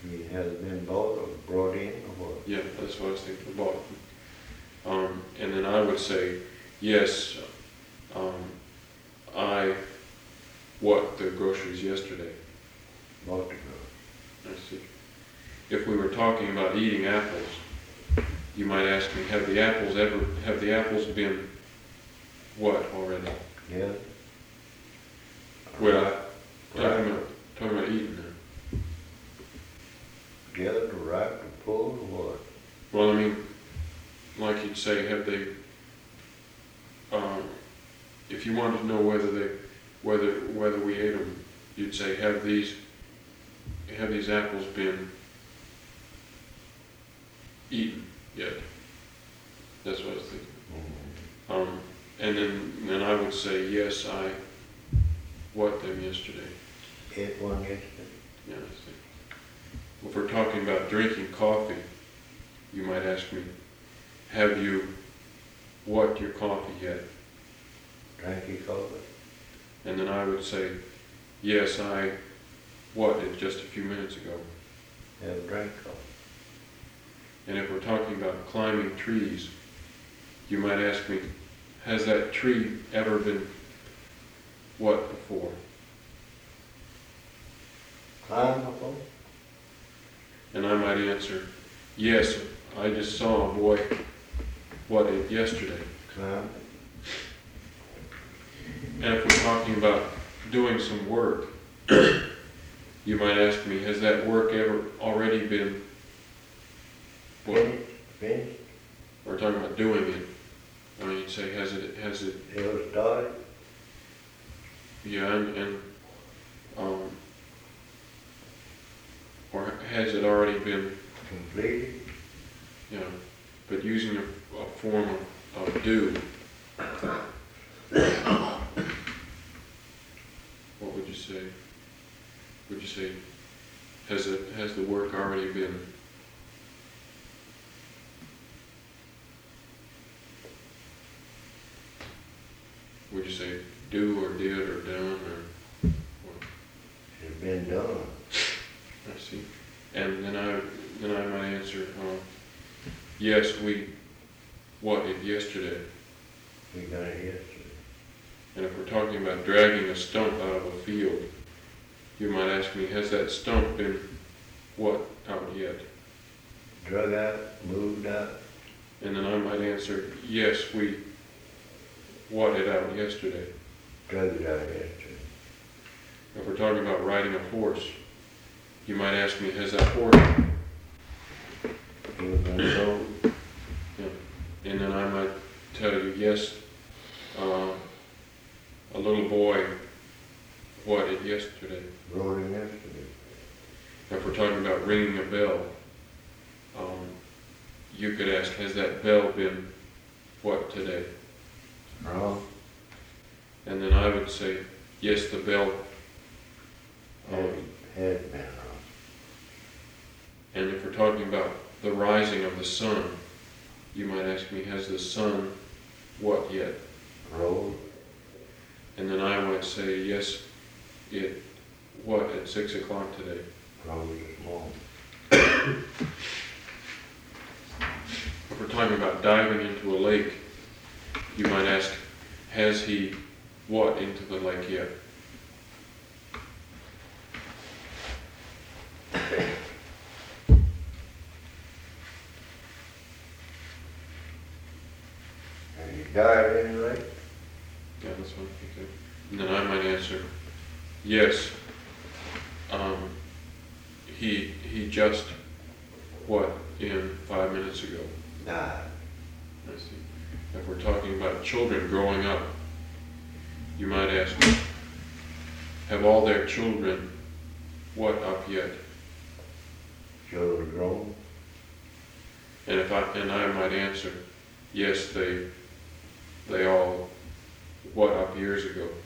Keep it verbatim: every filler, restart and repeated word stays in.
You mean, has it been bought or brought in or what? Yeah, that's what I was thinking, bought. Um, and then I would say, yes, um, I what the groceries yesterday. Bought the groceries. I see. If we were talking about eating apples, you might ask me, have the apples ever, have the apples been what already? Yeah. Well, Right. talking about, talking about eating now. Gathered, ripe, and pulled, or what? Well, I mean, like you'd say, have they, um, if you wanted to know whether they, whether, whether we ate them, you'd say, have these, have these apples been eaten yet? That's what I was thinking. Mm-hmm. Um, and then, then I would say, yes, I what them yesterday. Ate one yesterday. Yeah, I see. If we're talking about drinking coffee, you might ask me, have you what your coffee yet? Drank your coffee. And then I would say, yes, I what it just a few minutes ago. Have drank coffee. And if we're talking about climbing trees, you might ask me, has that tree ever been what before? Climbed before? And I might answer, yes, I just saw a boy what it yesterday. Climbed. And if we're talking about doing some work, you might ask me, has that work ever already been what? Finished? Finished? We're talking about doing it. I mean, you'd say, has it, has it, It was started? yeah, and, and um, or has it already been, Completed? you know, but using a, a form of, of do. What would you say? Would you say, has it, has the work already been? Would you say do or did or done or? or It's been done. I see. And then I then I might answer, uh, yes, we what it yesterday. We got it yesterday. And if we're talking about dragging a stump out of a field, you might ask me, has that stump been what out yet? Drug out, moved out. And then I might answer, yes, we what it out yesterday. Drug it out yesterday. If we're talking about riding a horse, you might ask me, has that horse? It was been sold. Yeah. And then I might tell you, yes, uh, a little boy what it yesterday. Rode it yesterday. If we're talking about ringing a bell, um, you could ask, has that bell been what today? Wrong. And then I would say, yes, the bell. Um, Has been wrong. and if we're talking about the rising of the sun, you might ask me, has the sun what yet? Rolled. And then I might say, yes, it what at six o'clock today? Rolled this morning. If we're talking about diving into a lake, you might ask, has he what into the lake yet? Have you died in the lake? Yeah, that's what I'm thinking. And then I might answer, yes, um, he he just what in five minutes ago. Died. I see. If we're talking about children growing up, you might ask, have all their children what up yet? Children grown. And if I and I might answer, yes, they they all what up years ago.